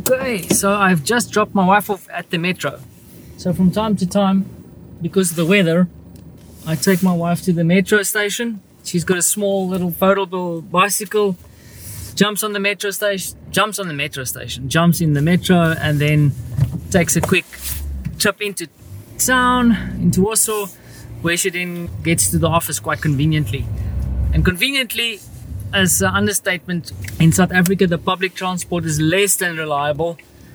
Okay, so I've just dropped my wife off at the metro. So from time to time, because of the weather, I take my wife to the metro station. She's got a small little foldable bicycle, jumps in the metro, jumps in the metro, and then takes a quick trip into town, into Warsaw, where she then gets to the office quite conveniently. And conveniently, as an understatement, in South Africa, the public transport is less than reliable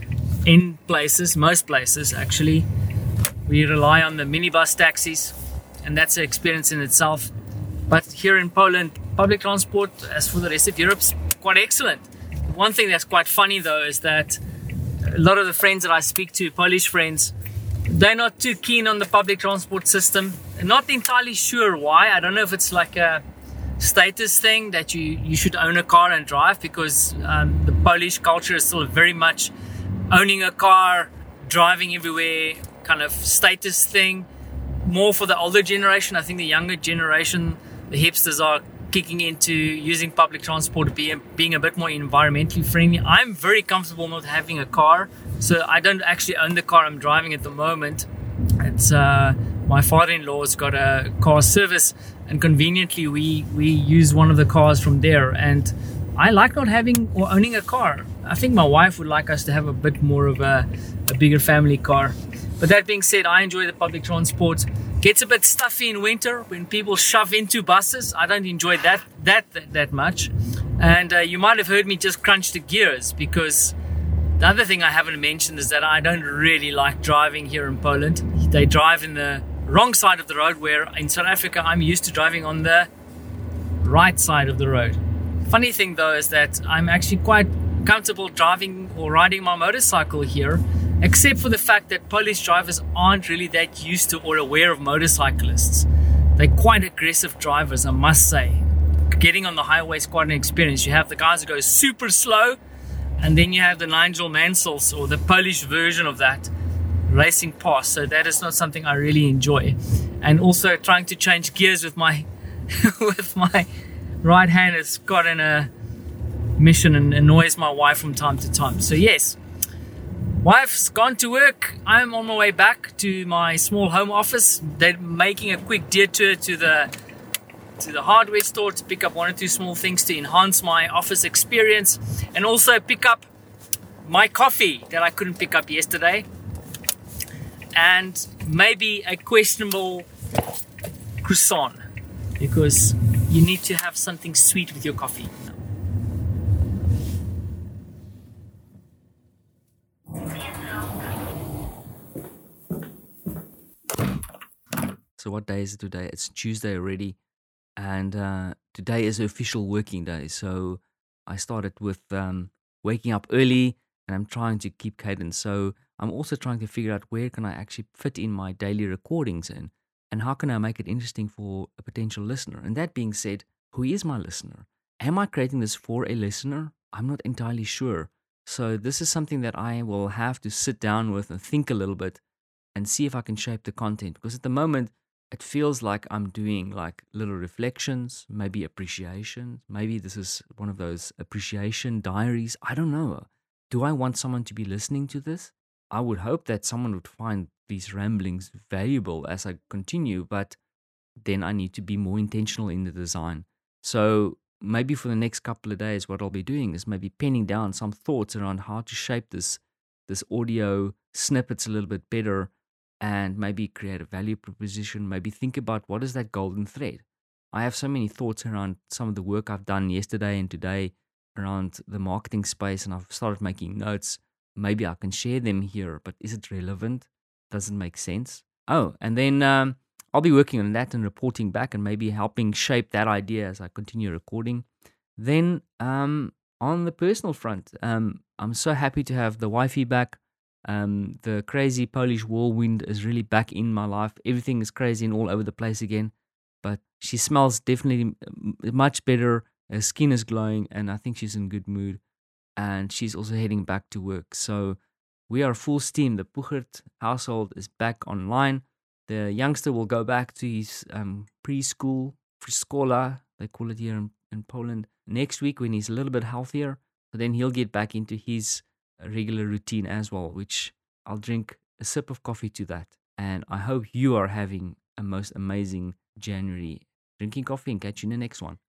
in places, most places actually. We rely on the minibus taxis, and that's an experience in itself. But here in Poland, public transport, as for the rest of Europe, is quite excellent. One thing that's quite funny though is that a lot of the friends that I speak to, Polish friends, they're not too keen on the public transport system. I'm not entirely sure why. I don't know if it's like a status thing that you should own a car and drive, because the Polish culture is still very much owning a car, driving everywhere kind of status thing. More for the older generation. I think the younger generation, the hipsters, are kicking into using public transport, being a bit more environmentally friendly. I'm very comfortable not having a car, so I don't actually own the car I'm driving at the moment. It's my father-in-law's got a car service, and conveniently we use one of the cars from there. And I like not having or owning a car. I think my wife would like us to have a bit more of a bigger family car. But that being said, I enjoy the public transport. Gets a bit stuffy in winter when people shove into buses. I don't enjoy that much. And you might have heard me just crunch the gears, because the other thing I haven't mentioned is that I don't really like driving here in Poland. They drive in the wrong side of the road, where in South Africa I'm used to driving on the right side of the road. Funny thing though is that I'm actually quite comfortable driving or riding my motorcycle here, except for the fact that Polish drivers aren't really that used to or aware of motorcyclists. They're quite aggressive drivers, I must say. Getting on the highway is quite an experience. You have the guys who go super slow, and then you have the Nigel Mansells, or the Polish version of that, racing past. So that is not something I really enjoy. And also trying to change gears with my with my right hand has gotten a mission and annoys my wife from time to time. So yes, wife's gone to work. I'm on my way back to my small home office. They're making a quick detour to the hardware store to pick up one or two small things to enhance my office experience, and also pick up my coffee that I couldn't pick up yesterday, and maybe a questionable croissant, because you need to have something sweet with your coffee. So what day is it today? It's Tuesday already, and today is an official working day. So I started with waking up early, and I'm trying to keep cadence. So I'm also trying to figure out where can I actually fit in my daily recordings in, and how can I make it interesting for a potential listener. And that being said, who is my listener? Am I creating this for a listener? I'm not entirely sure. So this is something that I will have to sit down with and think a little bit and see if I can shape the content, because at the moment it feels like I'm doing like little reflections, maybe appreciation. Maybe this is one of those appreciation diaries. I don't know. Do I want someone to be listening to this? I would hope that someone would find these ramblings valuable as I continue, but then I need to be more intentional in the design. So maybe for the next couple of days, what I'll be doing is maybe penning down some thoughts around how to shape this audio snippets a little bit better, and maybe create a value proposition, maybe think about what is that golden thread. I have so many thoughts around some of the work I've done yesterday and today around the marketing space, and I've started making notes. Maybe I can share them here, but is it relevant? Does it make sense? Oh, and then I'll be working on that and reporting back, and maybe helping shape that idea as I continue recording. Then on the personal front, I'm so happy to have the wifey back. The crazy Polish whirlwind is really back in my life. Everything is crazy and all over the place again. But she smells definitely much better. Her skin is glowing, and I think she's in good mood. And she's also heading back to work. So we are full steam. The Puchert household is back online. The youngster will go back to his preschool, Friskola, they call it here in Poland, next week when he's a little bit healthier. So then he'll get back into his a regular routine as well, which I'll drink a sip of coffee to that. And I hope you are having a most amazing January drinking coffee, and catch you in the next one.